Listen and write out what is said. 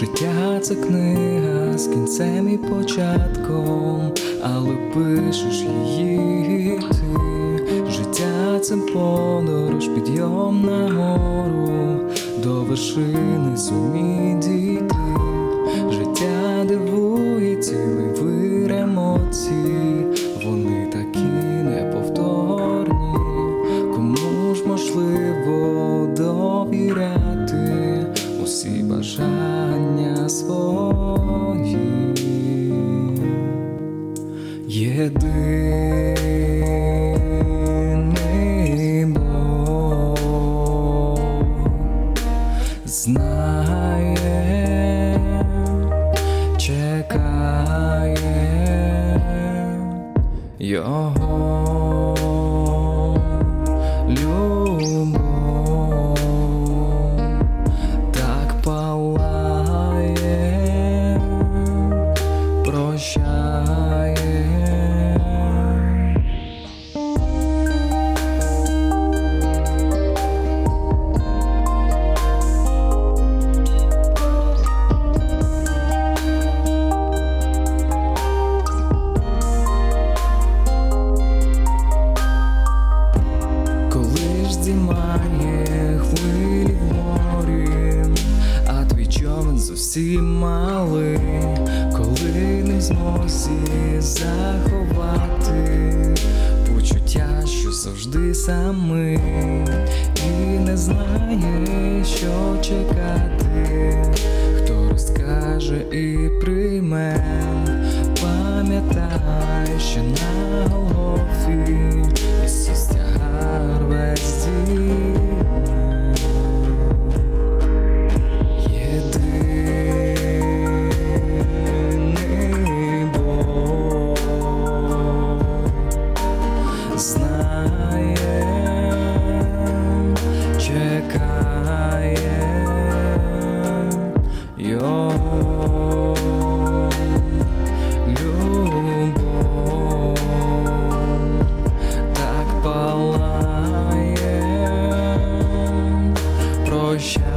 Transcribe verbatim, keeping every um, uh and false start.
Життя — це книга з кінцем і початком, але пишеш її ти. Життя — це подорож, підйом на гору, до вершини зумій дійти. Життя дивує, цілий вир емоцій, вони такі неповторні. Кому ж можливо довіряти усі бажання свої? Єдиний Бог знає, чекає Його любов, так палає, прощає. Здіймає хвилі в морі, а твій човен зовсім малий, коли не в змозі заховати почуття, що завжди самий, і не знає, що чекати, хто розкаже і прийме. Пам'ятай, що на Голгофі Ісус тягар весь дім. Єдиний Бог знає, чекає Його любов, так палає, прощає.